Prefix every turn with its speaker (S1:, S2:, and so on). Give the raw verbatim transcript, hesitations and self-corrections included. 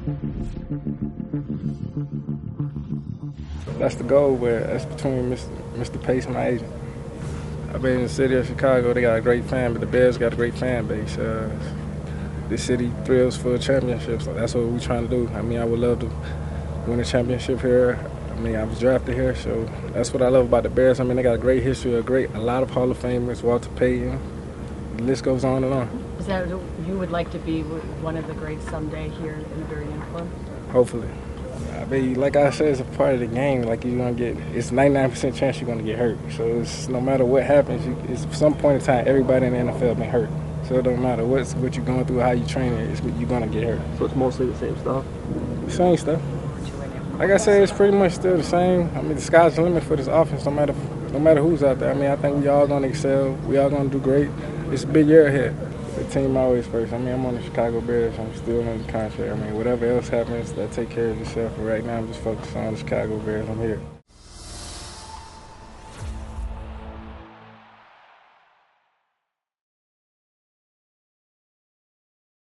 S1: That's the goal, but that's between Mister Pace and my agent. I've been in the city of Chicago. They got a great fan, but the Bears got a great fan base. Uh, this city thrills for championships, so that's what we're trying to do. I mean, I would love to win a championship here. I mean, I was drafted here, so that's what I love about the Bears. I mean, they got a great history, a great, a lot of Hall of Famers, Walter Payton. The list goes on and on.
S2: Is that you would like to be one of the greats someday here in the Bear uniform?
S1: Hopefully. I mean, like I said, it's a part of the game. Like you're gonna get, it's ninety-nine percent chance you're gonna get hurt. So it's no matter what happens, you, it's some point in time everybody in the N F L been hurt. So it don't matter what's what you're going through, how you train it, it's, you're gonna get hurt.
S3: So it's mostly the same stuff.
S1: The same stuff. Like I said, it's pretty much still the same. I mean, the sky's the limit for this offense. No matter, no matter who's out there. I mean, I think we all gonna excel. We all gonna do great. It's a big year ahead. The team always first. I mean, I'm on the Chicago Bears. I'm still under contract. I mean, whatever else happens, that take care of yourself. But right now, I'm just focused on the Chicago Bears. I'm here.